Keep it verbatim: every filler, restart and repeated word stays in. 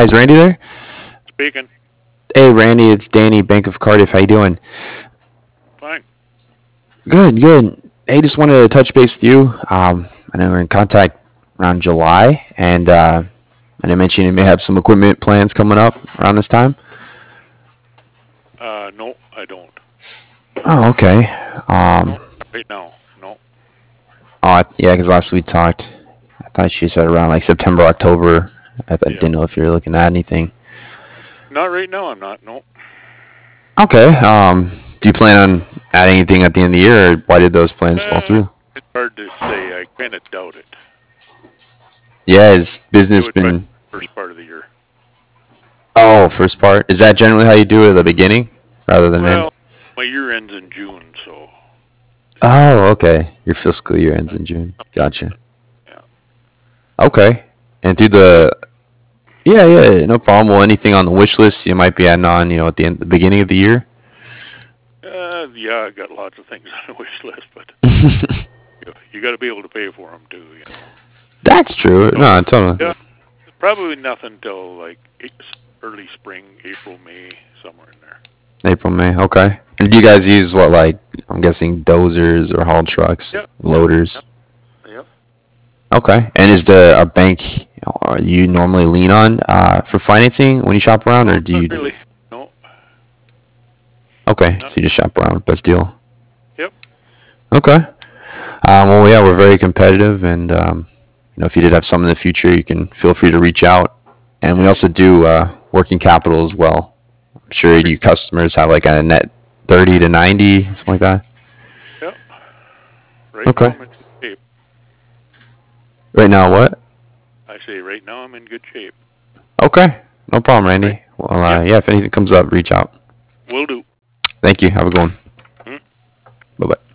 Hi, is Randy there? Speaking. Hey, Randy, it's Danny, Bank of Cardiff. How you doing? Fine. Good, good. Hey, just wanted to touch base with you. Um, I know we're in contact around July, and uh, I know you mentioned you may have some equipment plans coming up around this time. Uh, no, I don't. Oh, okay. Um, No, right now. No. oh, yeah, because last we talked, I thought you said around like September, October. I, I Yeah. didn't know if you were looking at anything. Not right now. I'm not. No. Okay. Um, do you plan on adding anything at the end of the year, or why did those plans fall Uh, through? it's hard to say. I kind of doubt it. Yeah, has It business would probably been? be the first part of the year. Oh, first part. Is that generally how you do it at the beginning rather than end? Well, my year ends in June, so Oh, okay. Your fiscal year ends in June. Gotcha. yeah. Okay. And through But go. the yeah, yeah, no problem. Well, anything on the wish list you might be adding on, you know, at the end, the beginning of the year. Uh, yeah, I got lots of things on the wish list, but you, you got to be able to pay for them too. You know. That's true. So No, totally. yeah, probably nothing till like early spring, April, May, somewhere in there. April, May. Okay. And do you guys use what, like, I'm guessing dozers or haul trucks, Yep. Yep. loaders? Yep. Yep. Okay. And is the a bank you know, are you normally lean on uh, for financing when you shop around, No, or do not you? really. No. Okay, Not. so you just shop around. Best deal. Yep. Okay. Um, well, yeah, we're very competitive, and um, you know, if you did have some in the future, you can feel free to reach out. And we Yeah. also do uh, working capital as well. I'm sure Okay. you customers have like a net thirty to ninety, something like that. Yep. Right now Okay. I'm in good shape. Right now, what? I say right now I'm in good shape. Okay. No problem, Right. Randy. Well, uh, Yep. yeah, if anything comes up, reach out. Will do. Thank you. Have a good one. Hmm? Bye bye.